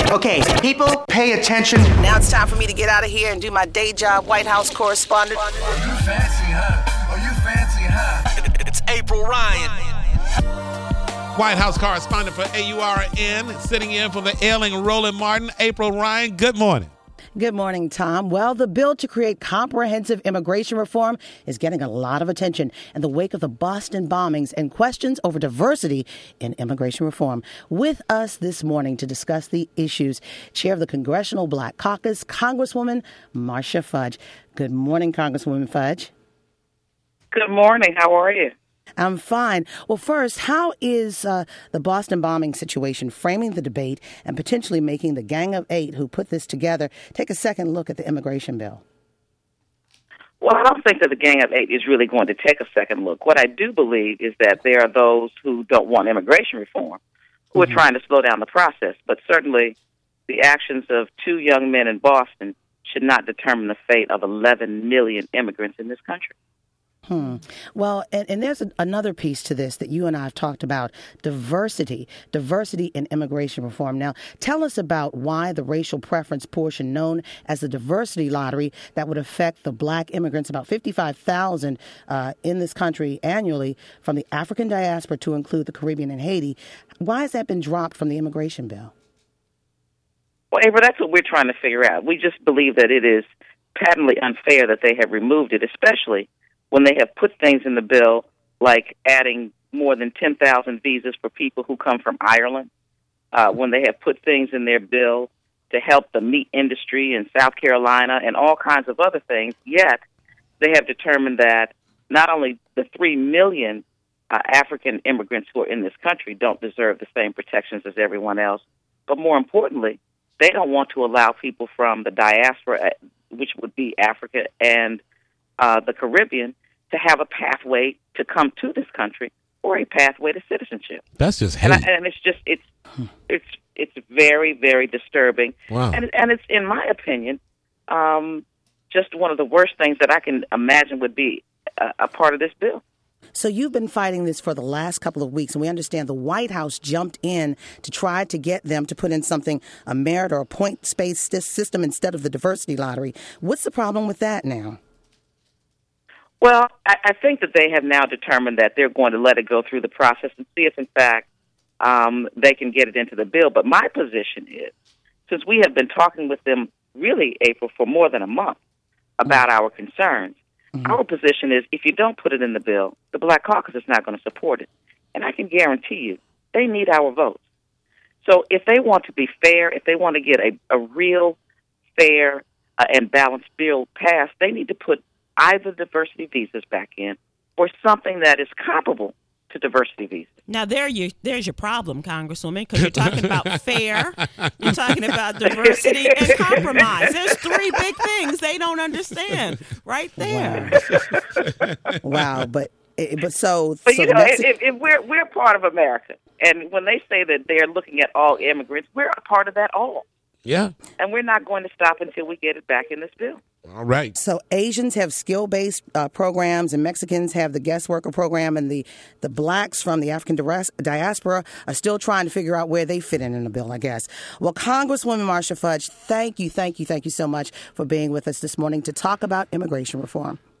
Okay, people, pay attention. Now it's time for me to get out of here and do my day job, White House correspondent. Oh, you fancy, huh? Oh, you fancy, huh? It's April Ryan. White House correspondent for AURN, sitting in for the ailing Roland Martin. April Ryan, good morning. Good morning, Tom. Well, the bill to create comprehensive immigration reform is getting a lot of attention in the wake of the Boston bombings and questions over diversity in immigration reform. With us this morning to discuss the issues, Chair of the Congressional Black Caucus, Congresswoman Marcia Fudge. Good morning, Congresswoman Fudge. Good morning. How are you? I'm fine. Well, first, how is the Boston bombing situation framing the debate and potentially making the Gang of Eight who put this together take a second look at the immigration bill? Well, I don't think that the Gang of Eight is really going to take a second look. What I do believe is that there are those who don't want immigration reform who are trying to slow down the process. But certainly the actions of two young men in Boston should not determine the fate of 11 million immigrants in this country. Well, and there's another piece to this that you and I have talked about, diversity in immigration reform. Now, tell us about why the racial preference portion known as the diversity lottery that would affect the black immigrants, about 55,000 in this country annually from the African diaspora to include the Caribbean and Haiti. Why has that been dropped from the immigration bill? Well, Ava, that's what we're trying to figure out. We just believe that it is patently unfair that they have removed it, especially when they have put things in the bill like adding more than 10,000 visas for people who come from Ireland, when they have put things in their bill to help the meat industry in South Carolina and all kinds of other things, yet they have determined that not only the 3 million African immigrants who are in this country don't deserve the same protections as everyone else, but more importantly, they don't want to allow people from the diaspora, which would be Africa and the Caribbean, to have a pathway to come to this country or a pathway to citizenship. That's just hate. And it's just it's very, very disturbing. Wow. And it's, in my opinion, just one of the worst things that I can imagine would be a part of this bill. So you've been fighting this for the last couple of weeks, and we understand the White House jumped in to try to get them to put in something, a merit or a point-based system instead of the diversity lottery. What's the problem with that now? Well, I think that they have now determined that they're going to let it go through the process and see if, in fact, they can get it into the bill. But my position is, since we have been talking with them, really, April, for more than a month about our concerns, our position is if you don't put it in the bill, the Black Caucus is not going to support it. And I can guarantee you they need our votes. So if they want to be fair, if they want to get a real fair and balanced bill passed, they need to put either diversity visas back in or something that is comparable to diversity visas. Now, there's your problem, Congresswoman, because you're talking about fair, you're talking about diversity and compromise. There's three big things they don't understand right there. Wow. But you know, we're part of America. And when they say that they're looking at all immigrants, we're a part of that all. Yeah. And we're not going to stop until we get it back in this bill. All right. So Asians have skill-based programs, and Mexicans have the guest worker program, and the blacks from the African diaspora are still trying to figure out where they fit in the bill, I guess. Well, Congresswoman Marcia Fudge, thank you so much for being with us this morning to talk about immigration reform.